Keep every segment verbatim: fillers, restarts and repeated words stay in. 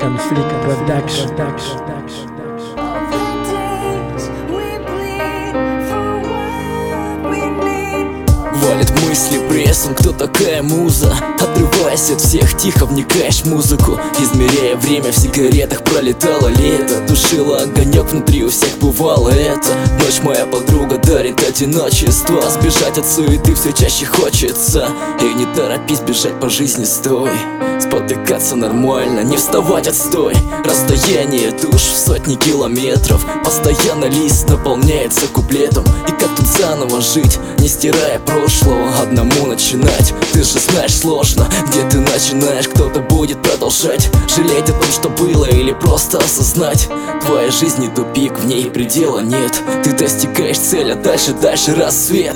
Africa Production. Валит мысли прессом, кто такая муза? Отрываясь от всех, тихо вникаешь в музыку. Измеряя время, в сигаретах пролетало лето. Тушила огонек, внутри у всех бывало это. Ночь моя подруга дарит одиночество. Сбежать от суеты все чаще хочется. И не торопись, бежать по жизни стой. Спотыкаться нормально, не вставать, отстой. Расстояние душ в сотни километров. Постоянно лист наполняется куплетом. И как тут заново жить, не стирая прошлого, одному начинать. Ты же знаешь, сложно, где ты начинаешь. Кто-то будет продолжать жалеть о том, что было, или просто осознать: твоя жизнь не тупик, в ней предела нет. Ты достигаешь цели, а дальше, дальше рассвет.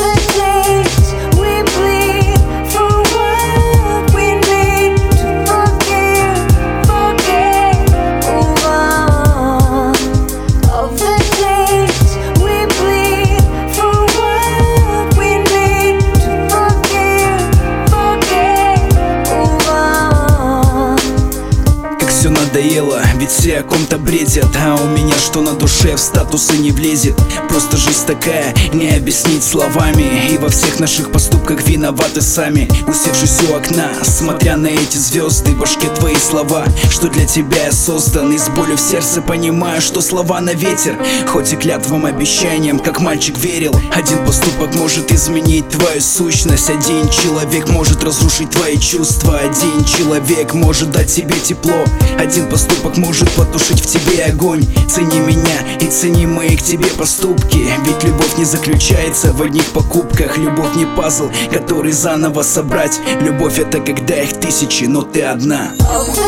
Все надоело, ведь все о ком-то бредят. А у меня что на душе, в статусы не влезет. Просто жизнь такая, не объяснить словами. И во всех наших поступках виноваты сами. Усевшись у окна, смотря на эти звезды, в башке твои слова, что для тебя я создан. И с болью в сердце понимаю, что слова на ветер. Хоть и клятвам, обещаниям, как мальчик верил. Один поступок может изменить твою сущность. Один человек может разрушить твои чувства. Один человек может дать тебе тепло. Один поступок может потушить в тебе огонь. Цени меня и цени мои к тебе поступки. Ведь любовь не заключается в одних покупках. Любовь не пазл, который заново собрать. Любовь — это когда их тысячи, но ты одна.